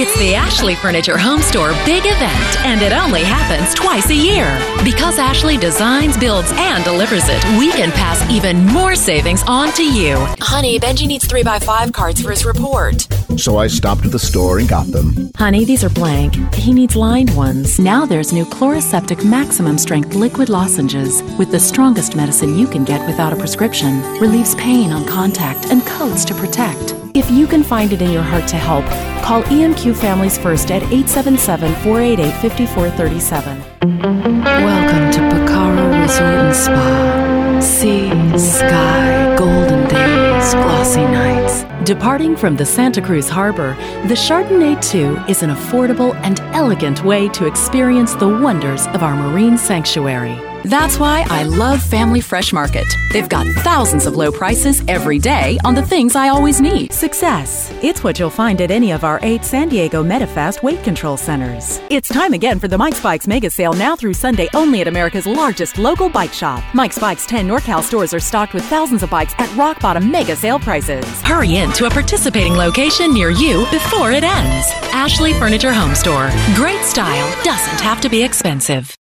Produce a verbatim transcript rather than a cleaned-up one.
It's the Ashley Furniture Home Store big event, and it only happens twice a year. Because Ashley designs, builds, and delivers it, we can pass even more savings on to you. Honey, Benji needs three by five cards for his report. So I stopped at the store and got them. Honey, these are blank. He needs lined ones. Now there's new Chloraseptic Maximum Strength Liquid Lozenges with the strongest medicine you can get without a prescription. Relieves pain on contact and coats to protect. If you can find it in your heart to help, call E M Q Families First at eight seven seven, four eight eight, five four three seven. Welcome to Picaro Resort and Spa. Sea, sky, golden days, glossy nights. Departing from the Santa Cruz Harbor, the Chardonnay two is an affordable and elegant way to experience the wonders of our marine sanctuary. That's why I love Family Fresh Market. They've got thousands of low prices every day on the things I always need. Success. It's what you'll find at any of our eight San Diego MetaFast weight control centers. It's time again for the Mike's Bikes Mega Sale now through Sunday only at America's largest local bike shop. Mike's Bikes ten NorCal stores are stocked with thousands of bikes at rock-bottom mega sale prices. Hurry in to a participating location near you before it ends. Ashley Furniture Home Store. Great style doesn't have to be expensive.